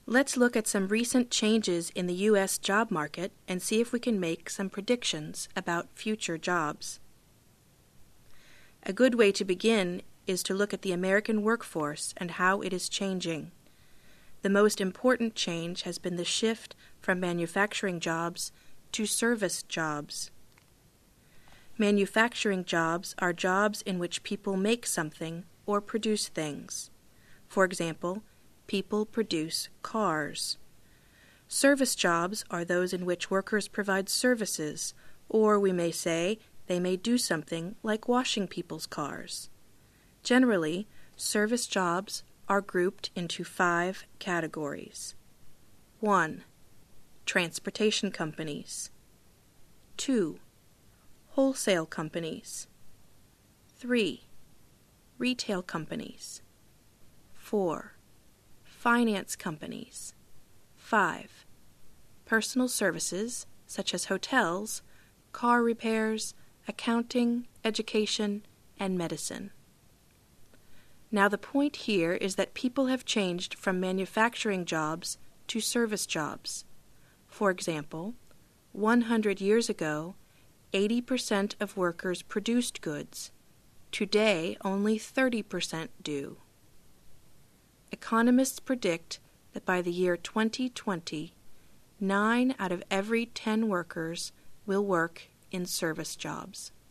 Let's look at some recent changes in the U.S. job market and see if we can make some predictions about future jobs. A good way to begin is to look at the American workforce and how it is changing. The most important change has been the shift from manufacturing jobs to service jobs. Manufacturing jobs are jobs in which people make something or produce things. For example, people produce cars. Service jobs are those in which workers provide services, or we may say they may do something like washing people's cars. Generally, service jobs are grouped into 5 categories. 1. Transportation companies. 2. Wholesale companies. 3. Retail companies. 4. Finance companies. 5. Personal services such as hotels, car repairs, accounting, education, and medicine. Now the point here is that people have changed from manufacturing jobs to service jobs. For example, 100 years ago, 80% of workers produced goods. Today, only 30% do. Economists predict that by the year 2020, 9 out of every 10 workers will work in service jobs.